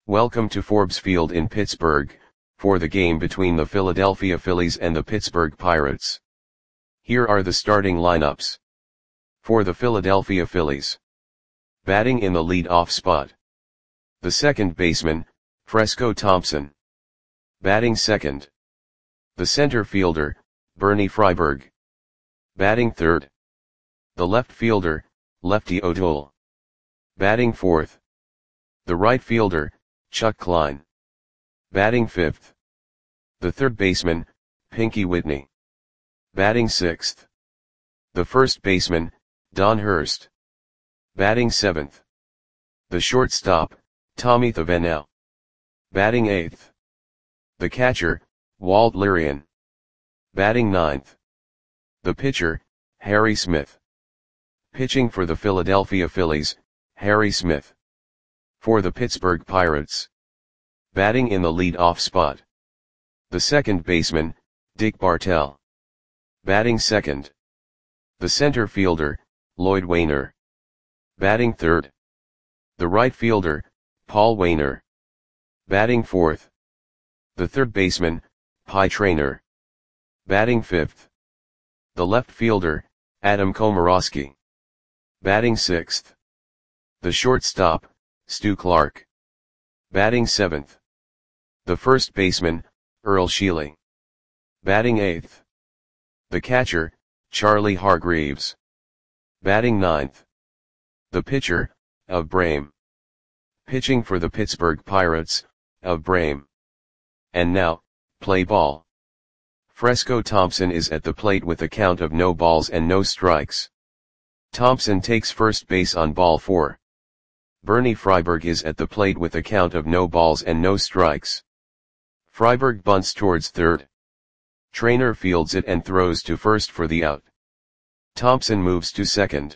Welcome to Forbes Field in Pittsburgh, for the game between the Philadelphia Phillies and the Pittsburgh Pirates. Here are the starting lineups. For the Philadelphia Phillies. Batting in the lead-off spot. The second baseman, Fresco Thompson. Batting second. The center fielder, Bernie Freiberg. Batting third. The left fielder, Lefty O'Toole. Batting fourth. The right fielder, Chuck Klein. Batting fifth. The third baseman, Pinky Whitney. Batting sixth. The first baseman, Don Hurst. Batting seventh. The shortstop, Tommy Thavenau. Batting eighth. The catcher, Walt Lirian. Batting ninth. The pitcher, Harry Smith. Pitching for the Philadelphia Phillies, Harry Smith. For the Pittsburgh Pirates. Batting in the lead-off spot. The second baseman, Dick Bartell. Batting second. The center fielder, Lloyd Wainer. Batting third. The right fielder, Paul Wainer. Batting fourth. The third baseman, Pie Traynor. Batting fifth. The left fielder, Adam Komorowski. Batting sixth. The shortstop, Stu Clark. Batting seventh. The first baseman, Earl Sheely. Batting eighth. The catcher, Charlie Hargreaves. Batting ninth. The pitcher, Of Brame. Pitching for the Pittsburgh Pirates, Of Brame. And now, play ball. Fresco Thompson is at the plate with a count of no balls and no strikes. Thompson takes first base on ball 4. Bernie Freiberg is at the plate with a count of no balls and no strikes. Freiberg bunts towards third. Traynor fields it and throws to first for the out. Thompson moves to second.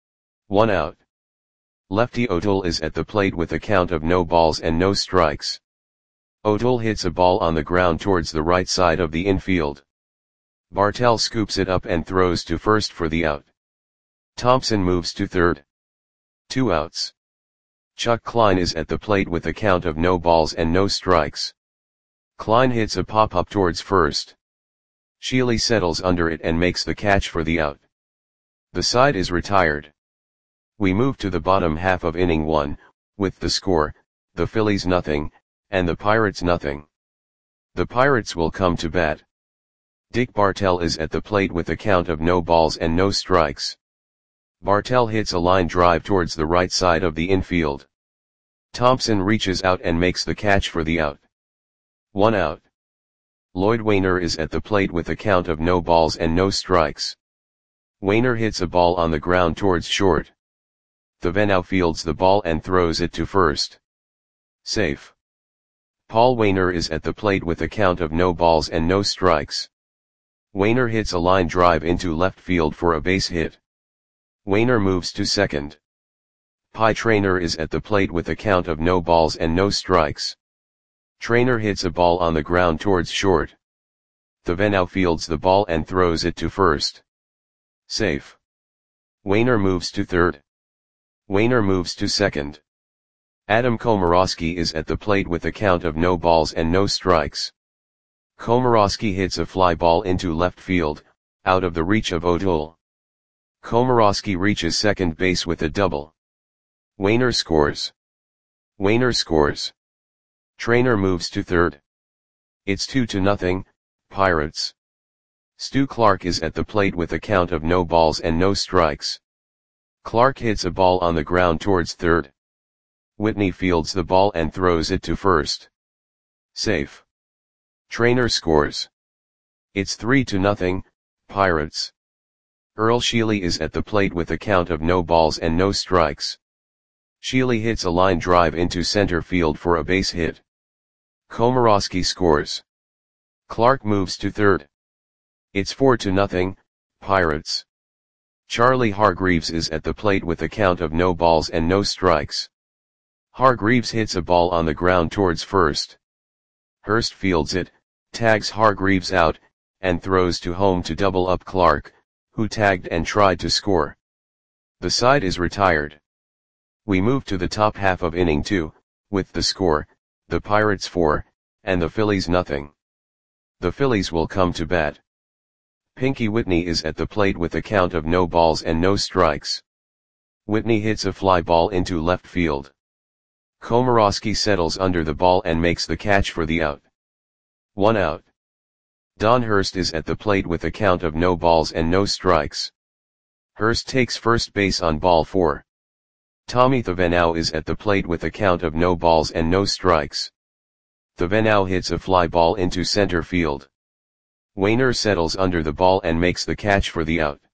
1 out. Lefty O'Toole is at the plate with a count of no balls and no strikes. O'Toole hits a ball on the ground towards the right side of the infield. Bartell scoops it up and throws to first for the out. Thompson moves to third. 2 outs. Chuck Klein is at the plate with a count of no balls and no strikes. Klein hits a pop-up towards first. Sheely settles under it and makes the catch for the out. The side is retired. We move to the bottom half of inning 1, with the score, the Phillies nothing, and the Pirates nothing. The Pirates will come to bat. Dick Bartell is at the plate with a count of no balls and no strikes. Bartell hits a line drive towards the right side of the infield. Thompson reaches out and makes the catch for the out. 1 out. Lloyd Wainer is at the plate with a count of no balls and no strikes. Wainer hits a ball on the ground towards short. Thavenau fields the ball and throws it to first. Safe. Paul Wainer is at the plate with a count of no balls and no strikes. Wainer hits a line drive into left field for a base hit. Wainer moves to second. Pie Traynor is at the plate with a count of no balls and no strikes. Traynor hits a ball on the ground towards short. Thavenau fields the ball and throws it to first. Safe. Wainer moves to third. Wainer moves to second. Adam Komorowski is at the plate with a count of no balls and no strikes. Komorowski hits a fly ball into left field, out of the reach of O'Toole. Komorowski reaches second base with a double. Wainer scores. Wainer scores. Traynor moves to third. It's 2-0, Pirates. Stu Clark is at the plate with a count of no balls and no strikes. Clark hits a ball on the ground towards third. Whitney fields the ball and throws it to first. Safe. Traynor scores. It's 3-0, Pirates. Earl Sheely is at the plate with a count of no balls and no strikes. Sheely hits a line drive into center field for a base hit. Komorowski scores. Clark moves to third. It's 4-0, Pirates. Charlie Hargreaves is at the plate with a count of no balls and no strikes. Hargreaves hits a ball on the ground towards first. Hurst fields it, tags Hargreaves out, and throws to home to double up Clark, who tagged and tried to score. The side is retired. We move to the top half of inning 2, with the score, the Pirates 4, and the Phillies nothing. The Phillies will come to bat. Pinky Whitney is at the plate with a count of no balls and no strikes. Whitney hits a fly ball into left field. Komorowski settles under the ball and makes the catch for the out. 1 out. Don Hurst is at the plate with a count of no balls and no strikes. Hurst takes first base on ball 4. Tommy Thevenot is at the plate with a count of no balls and no strikes. Thevenot hits a fly ball into center field. Wainer settles under the ball and makes the catch for the out.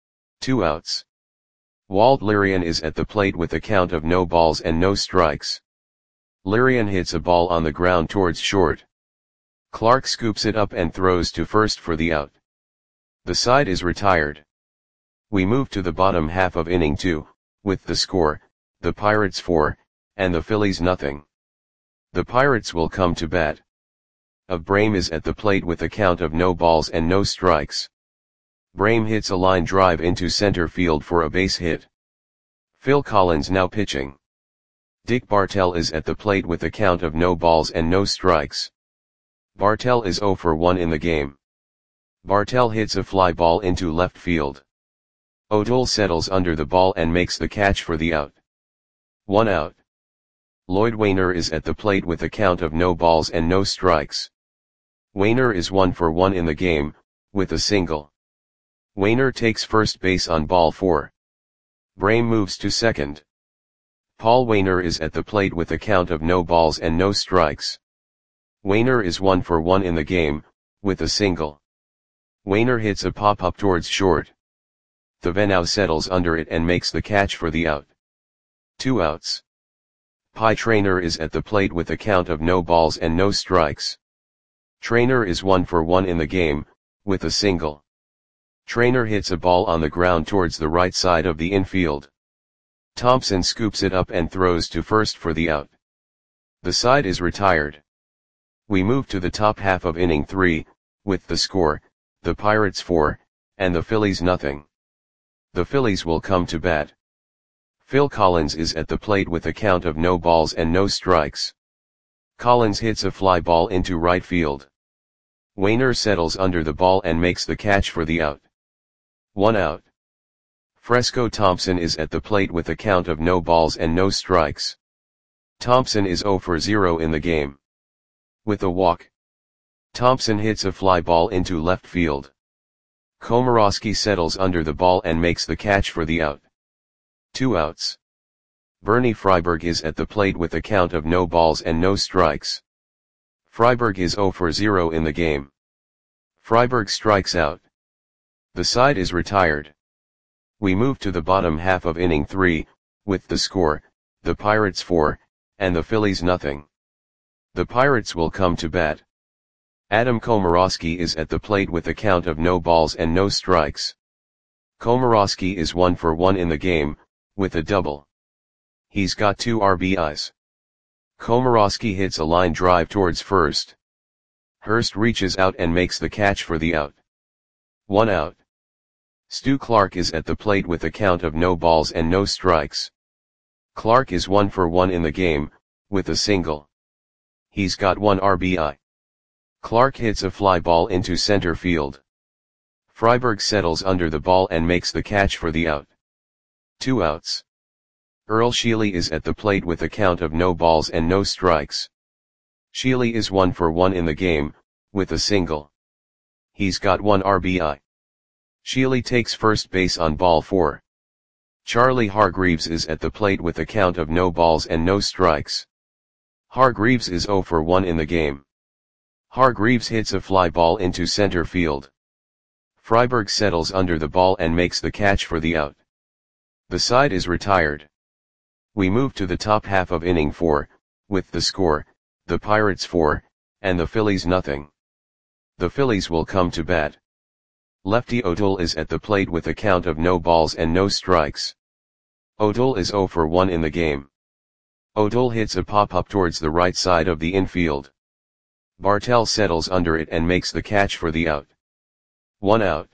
2 outs. Walt Lirian is at the plate with a count of no balls and no strikes. Lirian hits a ball on the ground towards short. Clark scoops it up and throws to first for the out. The side is retired. We move to the bottom half of inning 2, with the score, the Pirates 4, and the Phillies nothing. The Pirates will come to bat. Brame is at the plate with a count of no balls and no strikes. Brame hits a line drive into center field for a base hit. Phil Collins now pitching. Dick Bartell is at the plate with a count of no balls and no strikes. Bartell is 0 for 1 in the game. Bartell hits a fly ball into left field. O'Toole settles under the ball and makes the catch for the out. 1 out. Lloyd Wainer is at the plate with a count of no balls and no strikes. Wainer is 1 for 1 in the game, with a single. Wainer takes first base on ball 4. Brame moves to second. Paul Wainer is at the plate with a count of no balls and no strikes. Wainer is 1 for 1 in the game, with a single. Wainer hits a pop-up towards short. Thevenot settles under it and makes the catch for the out. 2 outs. Pie Traynor is at the plate with a count of no balls and no strikes. Traynor is 1 for 1 in the game, with a single. Traynor hits a ball on the ground towards the right side of the infield. Thompson scoops it up and throws to first for the out. The side is retired. We move to the top half of inning 3, with the score, the Pirates 4, and the Phillies nothing. The Phillies will come to bat. Phil Collins is at the plate with a count of no balls and no strikes. Collins hits a fly ball into right field. Wainer settles under the ball and makes the catch for the out. 1 out. Fresco Thompson is at the plate with a count of no balls and no strikes. Thompson is 0 for 0 in the game. With a walk. Thompson hits a fly ball into left field. Komorowski settles under the ball and makes the catch for the out. 2 outs. Bernie Freiberg is at the plate with a count of no balls and no strikes. Freiberg is 0 for 0 in the game. Freiberg strikes out. The side is retired. We move to the bottom half of inning 3, with the score, the Pirates 4, and the Phillies nothing. The Pirates will come to bat. Adam Komorowski is at the plate with a count of no balls and no strikes. Komorowski is 1 for 1 in the game, with a double. He's got 2 RBIs. Komorowski hits a line drive towards first. Hurst reaches out and makes the catch for the out. 1 out. Stu Clark is at the plate with a count of no balls and no strikes. Clark is 1 for 1 in the game, with a single. He's got 1 RBI. Clark hits a fly ball into center field. Freiberg settles under the ball and makes the catch for the out. 2 outs. Earl Sheely is at the plate with a count of no balls and no strikes. Sheely is 1 for 1 in the game, with a single. He's got 1 RBI. Sheely takes first base on ball 4. Charlie Hargreaves is at the plate with a count of no balls and no strikes. Hargreaves is 0 for 1 in the game. Hargreaves hits a fly ball into center field. Freiberg settles under the ball and makes the catch for the out. The side is retired. We move to the top half of inning 4, with the score, the Pirates 4, and the Phillies nothing. The Phillies will come to bat. Lefty O'Toole is at the plate with a count of no balls and no strikes. O'Toole is 0 for 1 in the game. O'Toole hits a pop-up towards the right side of the infield. Bartell settles under it and makes the catch for the out. 1 out.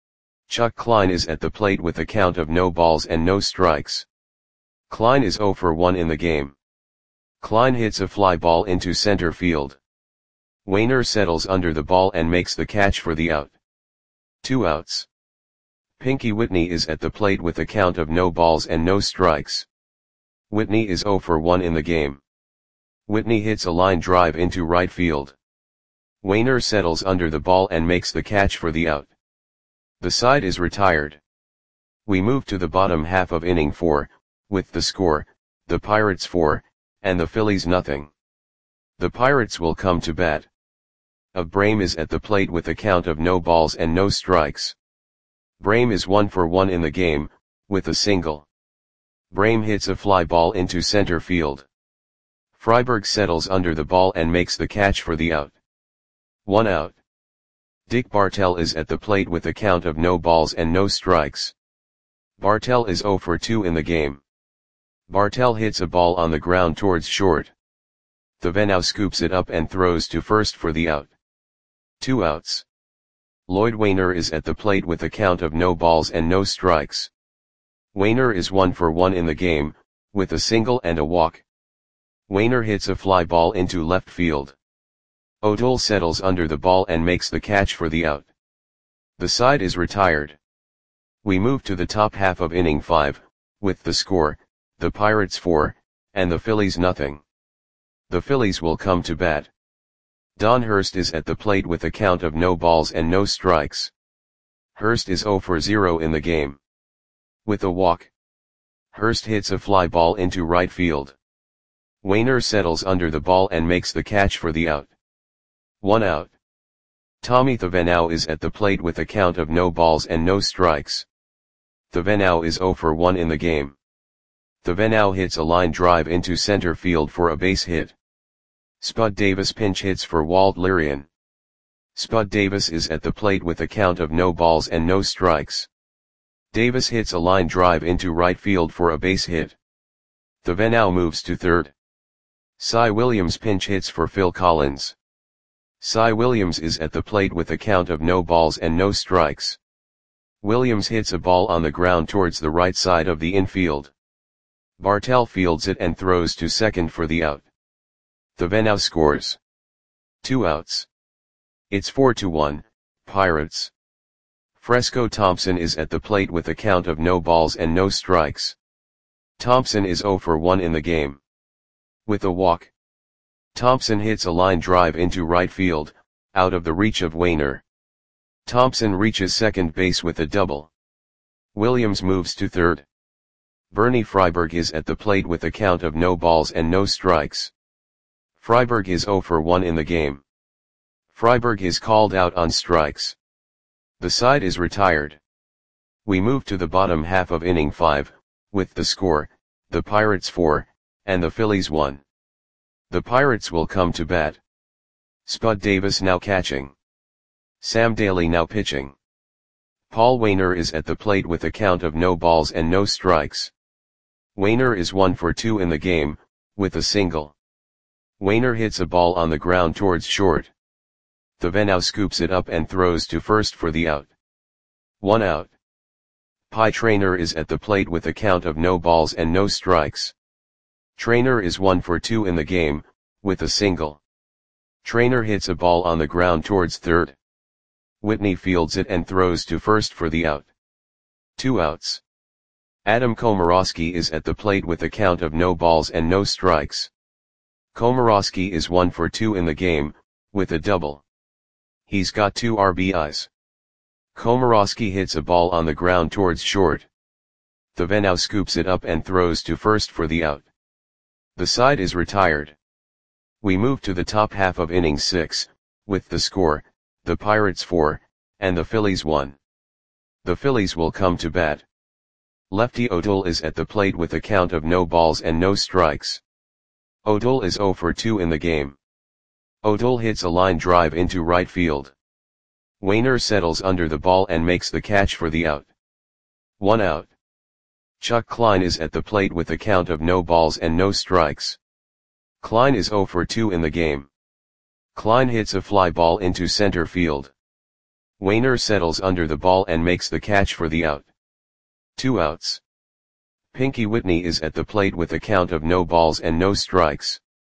Chuck Klein is at the plate with a count of no balls and no strikes. Klein is 0 for 1 in the game. Klein hits a fly ball into center field. Wayner settles under the ball and makes the catch for the out. 2 outs. Pinky Whitney is at the plate with a count of no balls and no strikes. Whitney is 0 for 1 in the game. Whitney hits a line drive into right field. Wayner settles under the ball and makes the catch for the out. The side is retired. We move to the bottom half of inning 4, with the score, the Pirates 4, and the Phillies nothing. The Pirates will come to bat. Brame is at the plate with a count of no balls and no strikes. Brame is 1 for 1 in the game, with a single. Brame hits a fly ball into center field. Freiberg settles under the ball and makes the catch for the out. 1 out. Dick Bartell is at the plate with a count of no balls and no strikes. Bartell is 0 for 2 in the game. Bartell hits a ball on the ground towards short. Thavenau scoops it up and throws to first for the out. 2 outs. Lloyd Wayner is at the plate with a count of no balls and no strikes. Wayner is 1 for 1 in the game, with a single and a walk. Wayner hits a fly ball into left field. O'Toole settles under the ball and makes the catch for the out. The side is retired. We move to the top half of inning 5, with the score, the Pirates 4, and the Phillies nothing. The Phillies will come to bat. Don Hurst is at the plate with a count of no balls and no strikes. Hurst is 0 for 0 in the game. With a walk. Hurst hits a fly ball into right field. Wayner settles under the ball and makes the catch for the out. 1 out. Tommy Thavenau is at the plate with a count of no balls and no strikes. Thavenau is 0 for 1 in the game. Thavenau hits a line drive into center field for a base hit. Spud Davis pinch hits for Walt Lirian. Spud Davis is at the plate with a count of no balls and no strikes. Davis hits a line drive into right field for a base hit. Thavenau moves to third. Cy Williams pinch hits for Phil Collins. Cy Williams is at the plate with a count of no balls and no strikes. Williams hits a ball on the ground towards the right side of the infield. Bartell fields it and throws to second for the out. Thavenau scores. 2 outs. It's 4-1, Pirates. Fresco Thompson is at the plate with a count of no balls and no strikes. Thompson is 0 for 1 in the game. With a walk. Thompson hits a line drive into right field, out of the reach of Wayner. Thompson reaches second base with a double. Williams moves to third. Bernie Freiberg is at the plate with a count of no balls and no strikes. Freiberg is 0 for 1 in the game. Freiberg is called out on strikes. The side is retired. We move to the bottom half of inning 5, with the score, the Pirates 4, and the Phillies 1. The Pirates will come to bat. Spud Davis now catching. Sam Daly now pitching. Paul Wayner is at the plate with a count of no balls and no strikes. Wayner is 1 for 2 in the game, with a single. Wayner hits a ball on the ground towards short. Thavenau scoops it up and throws to first for the out. 1 out. Pie Traynor is at the plate with a count of no balls and no strikes. Traynor is 1 for 2 in the game, with a single. Traynor hits a ball on the ground towards third. Whitney fields it and throws to first for the out. 2 outs. Adam Komorowski is at the plate with a count of no balls and no strikes. Komorowski is 1 for 2 in the game, with a double. He's got 2 RBIs. Komorowski hits a ball on the ground towards short. Thavenau scoops it up and throws to first for the out. The side is retired. We move to the top half of inning 6, with the score, the Pirates 4, and the Phillies 1. The Phillies will come to bat. Lefty O'Toole is at the plate with a count of no balls and no strikes. O'Toole is 0 for 2 in the game. O'Toole hits a line drive into right field. Wayner settles under the ball and makes the catch for the out. 1 out. Chuck Klein is at the plate with a count of no balls and no strikes. Klein is 0 for 2 in the game. Klein hits a fly ball into center field. Wayner settles under the ball and makes the catch for the out. 2 outs. Pinky Whitney is at the plate with a count of no balls and no strikes.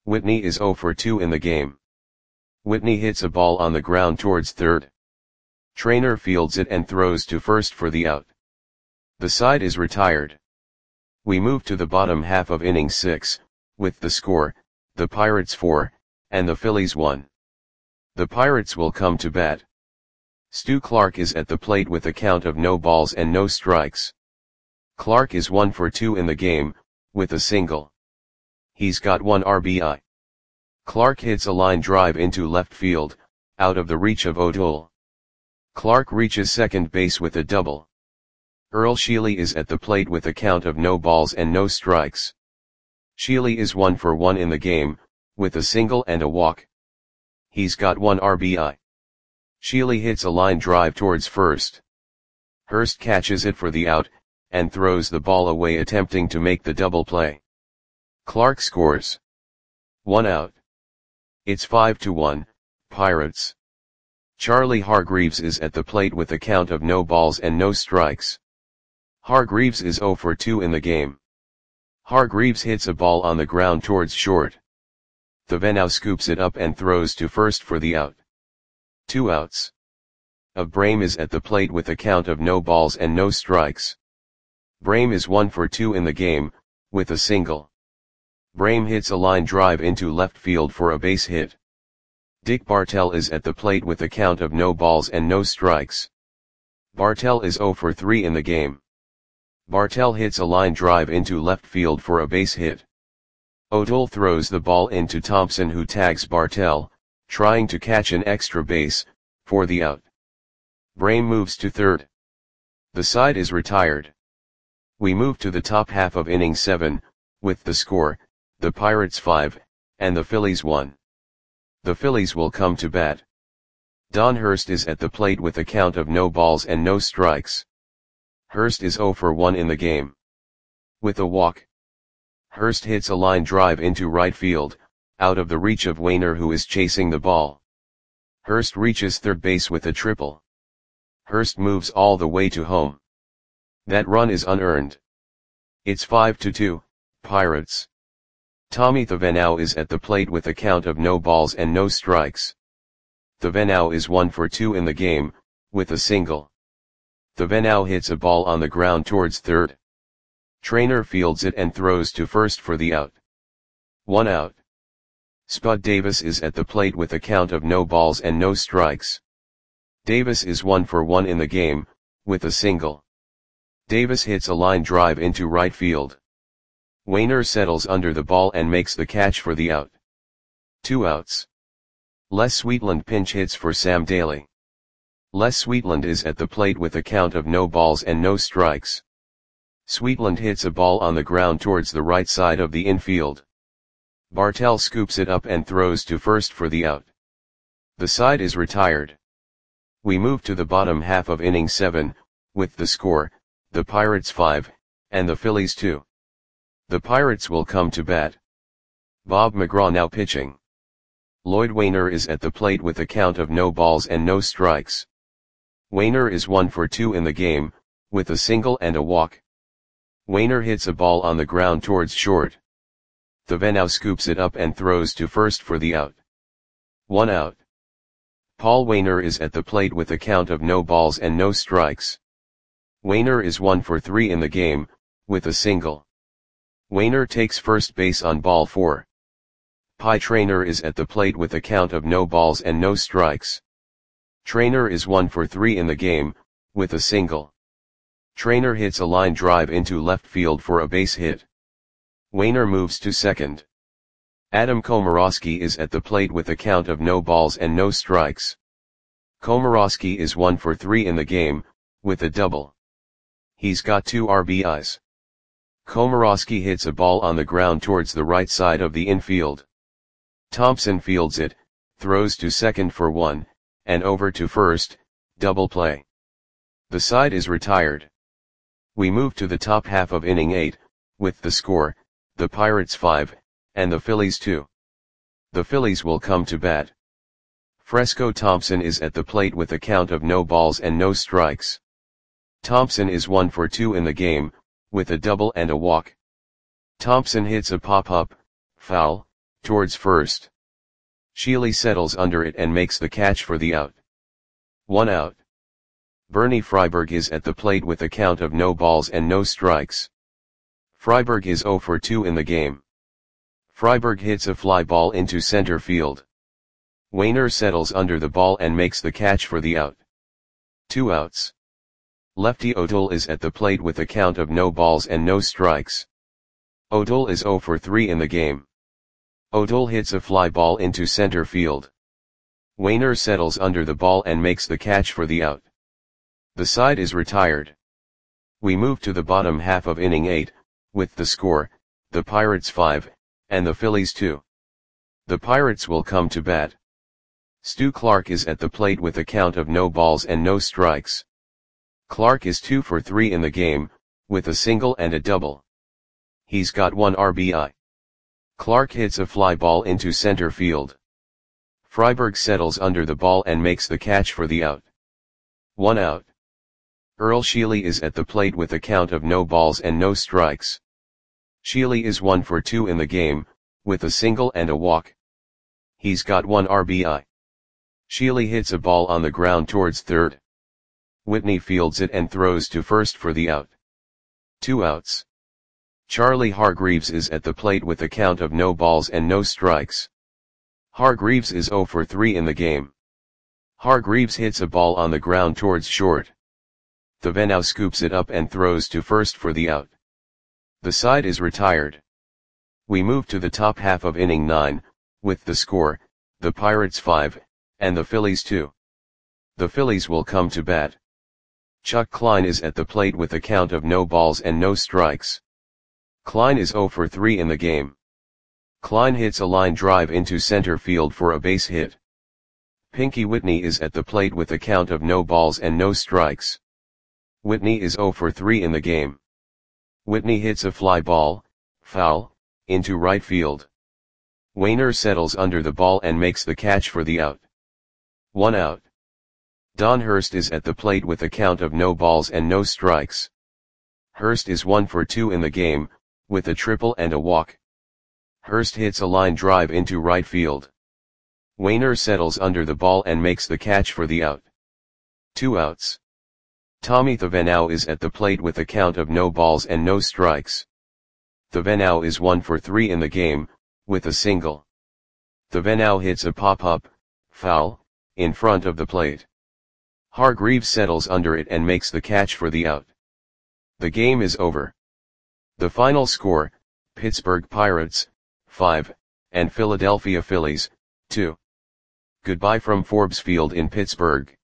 Whitney is 0 for 2 in the game. Whitney hits a ball on the ground towards third. Trainer fields it and throws to first for the out. The side is retired. We move to the bottom half of inning 6, with the score, the Pirates 4, and the Phillies 1. The Pirates will come to bat. Stu Clark is at the plate with a count of no balls and no strikes. Clark is 1 for 2 in the game, with a single. He's got 1 RBI. Clark hits a line drive into left field, out of the reach of O'Toole. Clark reaches second base with a double. Earl Sheely is at the plate with a count of no balls and no strikes. Sheely is 1 for 1 in the game, with a single and a walk. He's got 1 RBI. Sheely hits a line drive towards first. Hurst catches it for the out, and throws the ball away attempting to make the double play. Clark scores. 1 out. It's 5-1, Pirates. Charlie Hargreaves is at the plate with a count of no balls and no strikes. Hargreaves is 0 for 2 in the game. Hargreaves hits a ball on the ground towards short. Thevenot scoops it up and throws to first for the out. 2 outs. Brame is at the plate with a count of no balls and no strikes. Brame is 1 for 2 in the game, with a single. Brame hits a line drive into left field for a base hit. Dick Bartell is at the plate with a count of no balls and no strikes. Bartell is 0 for 3 in the game. Bartell hits a line drive into left field for a base hit. O'Toole throws the ball into Thompson, who tags Bartell, trying to catch an extra base, for the out. Brame moves to third. The side is retired. We move to the top half of inning 7, with the score, the Pirates 5, and the Phillies 1. The Phillies will come to bat. Don Hurst is at the plate with a count of no balls and no strikes. Hurst is 0 for 1 in the game. With a walk. Hurst hits a line drive into right field, out of the reach of Wainer, who is chasing the ball. Hurst reaches third base with a triple. Hurst moves all the way to home. That run is unearned. It's 5-2, Pirates. Tommy Thevenot is at the plate with a count of no balls and no strikes. Thevenot is 1 for 2 in the game, with a single. Thevenot hits a ball on the ground towards third. Trainer fields it and throws to first for the out. 1 out. Spud Davis is at the plate with a count of no balls and no strikes. Davis is 1 for 1 in the game, with a single. Davis hits a line drive into right field. Wainer settles under the ball and makes the catch for the out. 2 outs. Les Sweetland pinch hits for Sam Daly. Les Sweetland is at the plate with a count of no balls and no strikes. Sweetland hits a ball on the ground towards the right side of the infield. Bartell scoops it up and throws to first for the out. The side is retired. We move to the bottom half of inning 7, with the score, the Pirates 5, and the Phillies 2. The Pirates will come to bat. Bob McGraw now pitching. Lloyd Wainer is at the plate with a count of no balls and no strikes. Wainer is 1 for 2 in the game, with a single and a walk. Wainer hits a ball on the ground towards short. Thevenot scoops it up and throws to first for the out. 1 out. Paul Wainer is at the plate with a count of no balls and no strikes. Wainer is 1 for 3 in the game, with a single. Wainer takes first base on ball 4. Pie Trainer is at the plate with a count of no balls and no strikes. Trainer is 1 for 3 in the game, with a single. Trainer hits a line drive into left field for a base hit. Wainer moves to second. Adam Komorowski is at the plate with a count of no balls and no strikes. Komorowski is 1 for 3 in the game, with a double. He's got 2 RBIs. Komorowski hits a ball on the ground towards the right side of the infield. Thompson fields it, throws to second for 1, and over to first, double play. The side is retired. We move to the top half of inning 8, with the score, the Pirates 5, and the Phillies 2. The Phillies will come to bat. Fresco Thompson is at the plate with a count of no balls and no strikes. Thompson is 1 for 2 in the game, with a double and a walk. Thompson hits a pop-up, foul, towards first. Sheely settles under it and makes the catch for the out. 1 out. Bernie Freiberg is at the plate with a count of no balls and no strikes. Freiberg is 0 for 2 in the game. Freiberg hits a fly ball into center field. Wainer settles under the ball and makes the catch for the out. 2 outs. Lefty O'Toole is at the plate with a count of no balls and no strikes. O'Toole is 0 for 3 in the game. O'Toole hits a fly ball into center field. Wainer settles under the ball and makes the catch for the out. The side is retired. We move to the bottom half of inning 8, with the score, the Pirates 5, and the Phillies 2. The Pirates will come to bat. Stu Clark is at the plate with a count of no balls and no strikes. Clark is 2 for 3 in the game, with a single and a double. He's got 1 RBI. Clark hits a fly ball into center field. Freiberg settles under the ball and makes the catch for the out. 1 out. Earl Sheely is at the plate with a count of no balls and no strikes. Sheely is 1 for 2 in the game, with a single and a walk. He's got 1 RBI. Sheely hits a ball on the ground towards third. Whitney fields it and throws to first for the out. 2 outs. Charlie Hargreaves is at the plate with a count of no balls and no strikes. Hargreaves is 0 for 3 in the game. Hargreaves hits a ball on the ground towards short. Thavenau scoops it up and throws to first for the out. The side is retired. We move to the top half of inning 9, with the score, the Pirates 5, and the Phillies 2. The Phillies will come to bat. Chuck Klein is at the plate with a count of no balls and no strikes. Klein is 0 for 3 in the game. Klein hits a line drive into center field for a base hit. Pinky Whitney is at the plate with a count of no balls and no strikes. Whitney is 0 for 3 in the game. Whitney hits a fly ball, foul, into right field. Wainer settles under the ball and makes the catch for the out. 1 out. Don Hurst is at the plate with a count of no balls and no strikes. Hurst is 1 for 2 in the game, with a triple and a walk. Hurst hits a line drive into right field. Wainer settles under the ball and makes the catch for the out. 2 outs. Tommy Thavenau is at the plate with a count of no balls and no strikes. Thavenau is 1 for 3 in the game, with a single. Thavenau hits a pop-up, foul, in front of the plate. Hargreaves settles under it and makes the catch for the out. The game is over. The final score, Pittsburgh Pirates, 5, and Philadelphia Phillies, 2. Goodbye from Forbes Field in Pittsburgh.